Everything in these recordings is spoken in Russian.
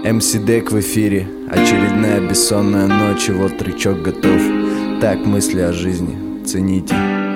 МС Дек в эфире. Очередная бессонная ночь, и вот тречок готов. Так мысли о жизни, цените.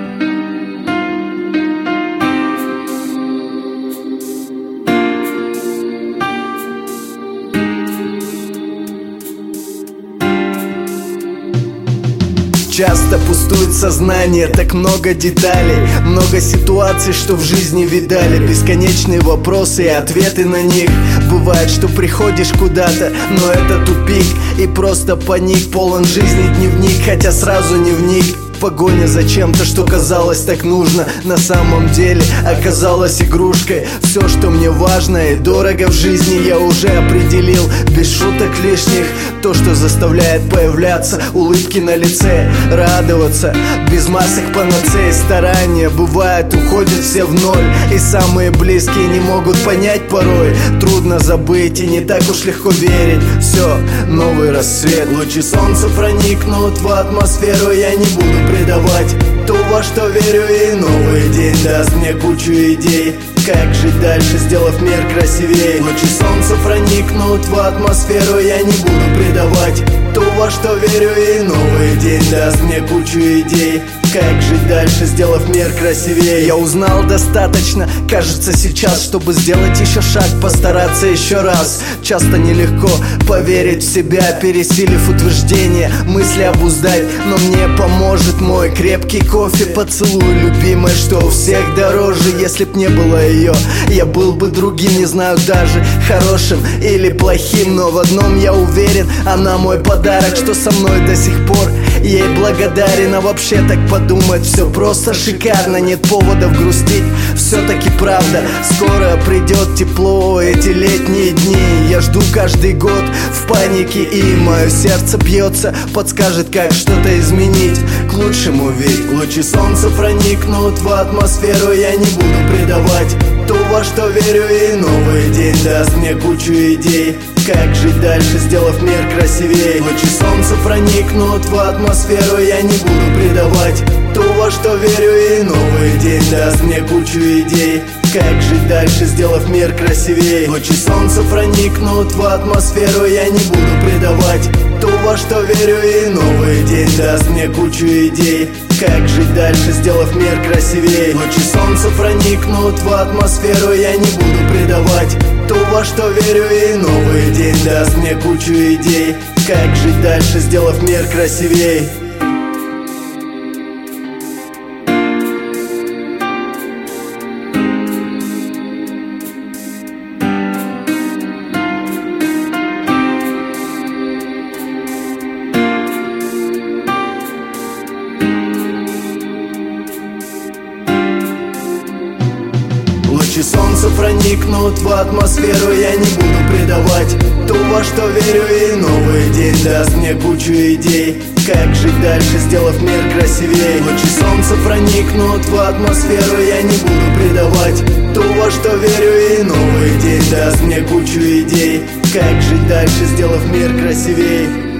Часто пустует сознание, так много деталей, много ситуаций, что в жизни видали. Бесконечные вопросы и ответы на них. Бывает, что приходишь куда-то, но это тупик. И просто паник, полон жизни дневник, хотя сразу не вник. Погоня за чем-то, что казалось так нужно, на самом деле оказалось игрушкой. Все, что мне важно и дорого в жизни, я уже определил, без шуток лишних. То, что заставляет появляться улыбки на лице, радоваться, без масок панацеи. Старания, бывает, уходят все в ноль, и самые близкие не могут понять порой. Трудно забыть и не так уж легко верить. Все, новый рассвет, лучи солнца проникнут в атмосферу. Я не буду предавать то, во что верю, и новый день даст мне кучу идей. Как жить дальше, сделав мир красивее. Лучи солнца проникнут в атмосферу. Я не буду предавать то, во что верю, и новый день даст мне кучу идей. Как жить дальше, сделав мир красивее. Я узнал достаточно, кажется, сейчас, чтобы сделать еще шаг, постараться еще раз. Часто нелегко поверить в себя, пересилив утверждение, мысли обуздать. Но мне поможет мой крепкий кофе, поцелуй любимой, что у всех дороже. Если б не было ее, я был бы другим, не знаю даже, хорошим или плохим. Но в одном я уверен, она мой подарок, что со мной до сих пор. Ей благодарен, а вообще так подумать, все просто шикарно. Нет поводов грустить, все-таки правда. Скоро придет тепло, эти летние дни я жду каждый год в панике. И мое сердце бьется, подскажет, как что-то изменить к лучшему. Ведь лучи солнца проникнут в атмосферу. Я не буду предавать то, во что верю, и новый день даст мне кучу идей. Как жить дальше, сделав мир красивее. Лучи солнца проникнут в атмосферу. Я не буду предавать то, во что верю, и новый день даст мне кучу идей. Как жить дальше, сделав мир красивее. Лучи солнца проникнут в атмосферу. Я не буду предавать то, во что верю, и новый день даст мне кучу идей. Как жить дальше, сделав мир красивее. Лучи солнца проникнут в атмосферу. Я не буду предавать то, во что верю, и новый день даст мне кучу идей. Как жить дальше, сделав мир красивее. Лучи солнца проникнут в атмосферу. Я не буду предавать то, во что верю, и новый день даст мне кучу идей. Как жить дальше, сделав мир красивее. Лучи солнца проникнут в атмосферу. Я не буду предавать то, во что верю, и новый день даст мне кучу идей. Как жить дальше, сделав мир красивее.